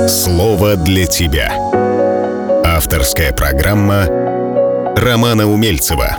Слово для тебя. Авторская программа Романа Умельцева.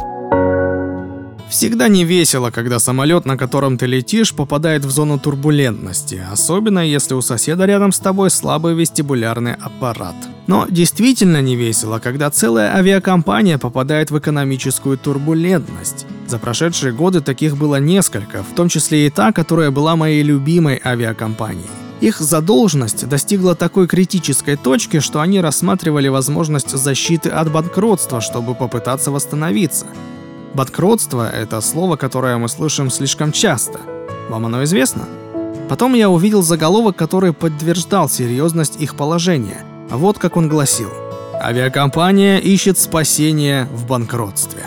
Всегда не весело, когда самолет, на котором ты летишь, попадает в зону турбулентности, особенно если у соседа рядом с тобой слабый вестибулярный аппарат. Но действительно не весело, когда целая авиакомпания попадает в экономическую турбулентность. За прошедшие годы таких было несколько, в том числе и та, которая была моей любимой авиакомпанией. Их задолженность достигла такой критической точки, что они рассматривали возможность защиты от банкротства, чтобы попытаться восстановиться. Банкротство – это слово, которое мы слышим слишком часто. Вам оно известно? Потом я увидел заголовок, который подтверждал серьезность их положения. Вот как он гласил: «Авиакомпания ищет спасение в банкротстве».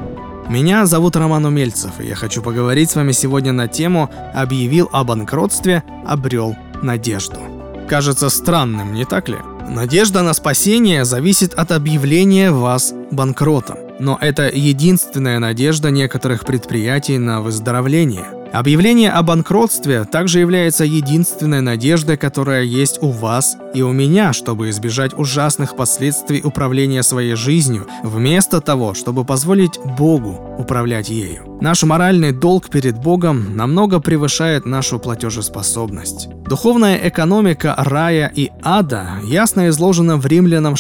Меня зовут Роман Умельцев, и я хочу поговорить с вами сегодня на тему «Объявил о банкротстве, обрел надежду». Кажется странным, не так ли? Надежда на спасение зависит от объявления вас банкротом. Но это единственная надежда некоторых предприятий на выздоровление. Объявление о банкротстве также является единственной надеждой, которая есть у вас и у меня, чтобы избежать ужасных последствий управления своей жизнью, вместо того, чтобы позволить Богу управлять ею. Наш моральный долг перед Богом намного превышает нашу платежеспособность. Духовная экономика рая и ада ясно изложена в Римлянам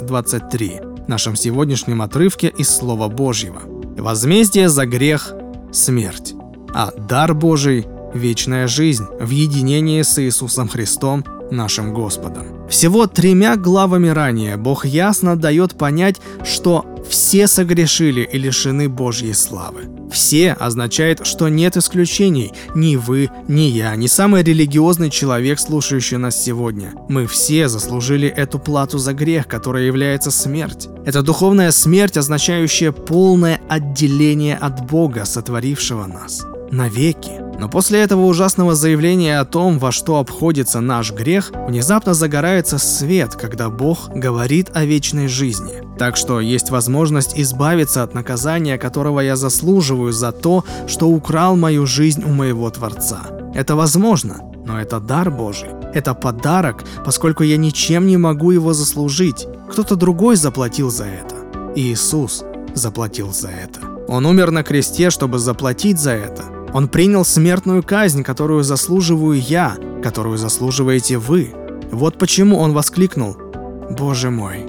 6:23. В нашем сегодняшнем отрывке из Слова Божьего. «Возмездие за грех – смерть, а дар Божий – вечная жизнь в единении с Иисусом Христом, нашим Господом». Всего 3 главами ранее Бог ясно дает понять, что все согрешили и лишены Божьей славы. «Все» означает, что нет исключений. Ни вы, ни я, ни самый религиозный человек, слушающий нас сегодня. Мы все заслужили эту плату за грех, которая является смерть. Это духовная смерть, означающая полное отделение от Бога, сотворившего нас. Навеки. Но после этого ужасного заявления о том, во что обходится наш грех, внезапно загорается свет, когда Бог говорит о вечной жизни. Так что есть возможность избавиться от наказания, которого я заслуживаю за то, что украл мою жизнь у моего Творца. Это возможно, но это дар Божий. Это подарок, поскольку я ничем не могу его заслужить. Кто-то другой заплатил за это. Иисус заплатил за это. Он умер на кресте, чтобы заплатить за это. Он принял смертную казнь, которую заслуживаю я, которую заслуживаете вы. Вот почему он воскликнул: Боже мой,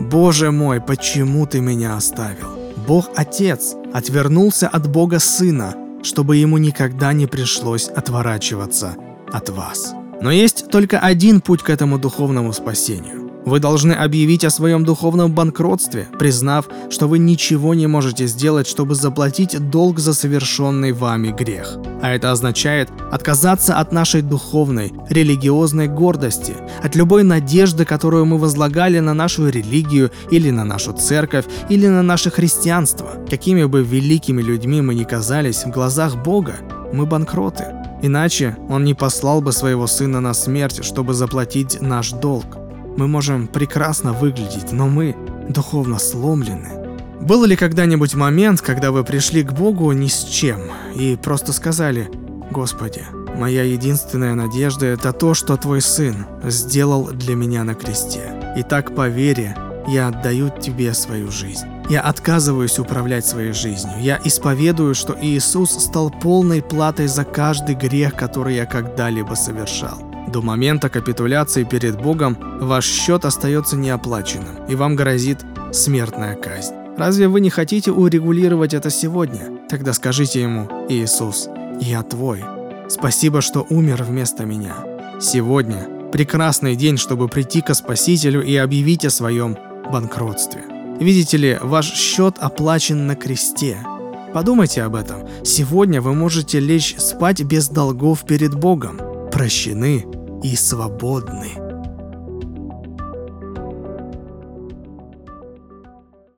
почему ты меня оставил?» Бог Отец отвернулся от Бога Сына, чтобы ему никогда не пришлось отворачиваться от вас. Но есть только один путь к этому духовному спасению. Вы должны объявить о своем духовном банкротстве, признав, что вы ничего не можете сделать, чтобы заплатить долг за совершенный вами грех. А это означает отказаться от нашей духовной, религиозной гордости, от любой надежды, которую мы возлагали на нашу религию или на нашу церковь или на наше христианство. Какими бы великими людьми мы ни казались в глазах Бога, мы банкроты. Иначе Он не послал бы Своего Сына на смерть, чтобы заплатить наш долг. Мы можем прекрасно выглядеть, но мы духовно сломлены. Был ли когда-нибудь момент, когда вы пришли к Богу ни с чем и просто сказали: «Господи, моя единственная надежда – это то, что Твой Сын сделал для меня на кресте. Итак, по вере я отдаю Тебе свою жизнь. Я отказываюсь управлять своей жизнью. Я исповедую, что Иисус стал полной платой за каждый грех, который я когда-либо совершал». До момента капитуляции перед Богом ваш счет остается неоплаченным, и вам грозит смертная казнь. Разве вы не хотите урегулировать это сегодня? Тогда скажите Ему: «Иисус, я Твой. Спасибо, что умер вместо меня». Сегодня прекрасный день, чтобы прийти ко Спасителю и объявить о своем банкротстве. Видите ли, ваш счет оплачен на кресте. Подумайте об этом. Сегодня вы можете лечь спать без долгов перед Богом, прощены и свободны.